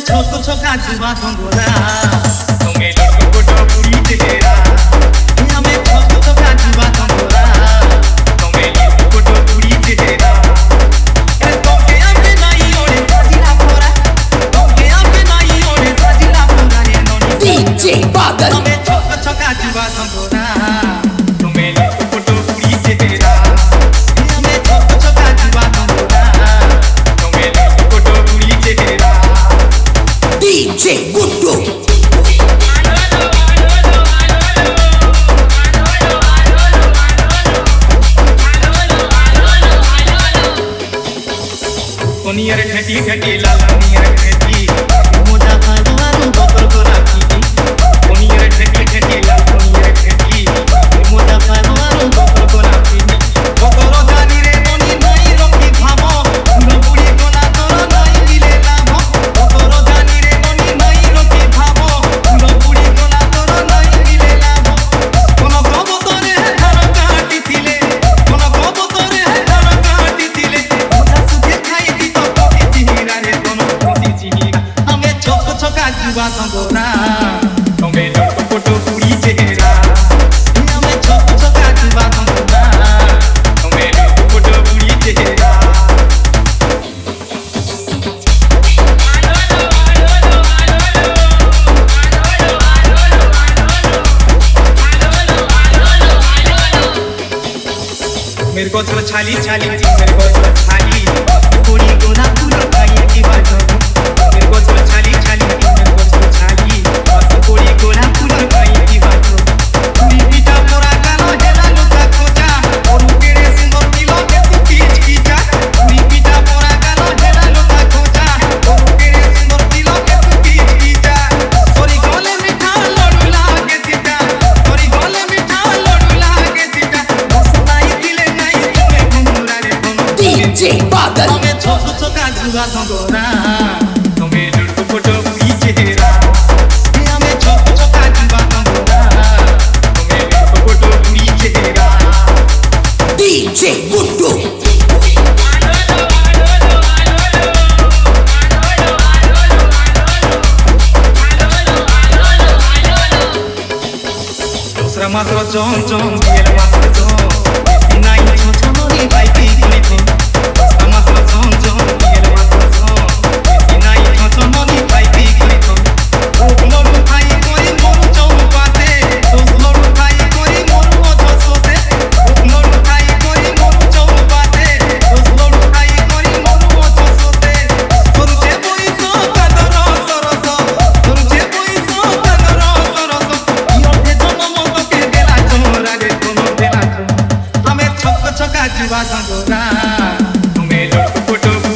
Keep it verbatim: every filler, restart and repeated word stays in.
छोको छोका जुआ भंगोरा तुम्हें लड़को को डोरी तेरा हमें छोको छोका जुआ भंगोरा तुम्हें लड़को को डोरी तेरा ए तोके आमे नहीं ओरे साजिला पोरा तोके आमे नहीं ओरे साजिला पोरा रे नोनी डीजे बादल हमें छोको छोका जुआ भंगोरा तुम्हें लड़को को डोरी तेरा हमें छोको छोका जुआ भंगोरा तुम्हें लड़को को डोरी तेरा डीजे गुड्डू कोनियर ठेठी ठेठी लालनियर ठेठी मोजा खालवारू बकर को राखी कोनियर ठेठी ठेठी लालनियर ठेठी मोजा खालवारू बकर को राखी बकर जानी रे कोनी नहीं रखी भामो नबुड़ी कोना तोर नहीं मिले लाभ बकर जानी रे कोनी नहीं रखी भामो नबुड़ी कोना तोर नहीं मिले लाभ कोन कबतरे धार काटी थिले कोन कबतरे धार काटी थिले मोजा सुखे खाई हमें छोको छोका जुआ भंगोरा तुम्हें लड़को को डोरी तेरा हमें छोको छोका जुआ भंगोरा तुम्हें लड़को को डोरी तेरा मेरे को थोड़ा छाली छाली मेरे को थोड़ा छाली पूरी गोना पूरा खाई की बात मेरे को थोड़ा छाली छाली मेरे को थोड़ा छाली पूरी गोना पूरा खाई की बात पूरी पीटा पूरा गालो हेला लुका खोजा और तेरे सुंदर दिलो के तू खींच खींचा पूरी पीटा पूरा गालो हेला लुका खोजा और तेरे सुंदर दिलो के तू खींच खींचा सोरी गले मीठा लड्डू लागे सीता सोरी गले मीठा लड्डू लागे सीता बसनाई दिले नहीं तुम्हें घुंगरा रे डीजे बादल हमें छोको छोका जुआ भंगोरा तुम्हें लड़को को डोरी तेरा हमें छोको छोका जुआ भंगोरा तुम्हें लड़को को डोरी तेरा डीजे गुड्डू दूसरा मात्र चौं चौं गेल मात्र चौं बेसी नहीं छो छो मोरी बाइकी कोनी थो दूसरा मात्र चौं चौं गेल मात्र चौं बेसी नहीं छो छो मोरी बाइकी कोनी थो लोडू खाई कोई मोरू चौं पाते लोडू खाई कोई मोरू ओछो सोते लोडू खाई कोई मोरू चौं पाते लोडू खाई कोई मोरू ओछो सोते तुरचे कोई सो कदर सरस तुरचे कोई सो कदर सरस यो भे जन्म के देला चोरा रे कोनो देला हमें छोको छोका जुआ भंगोरा तुम्हें लड़को को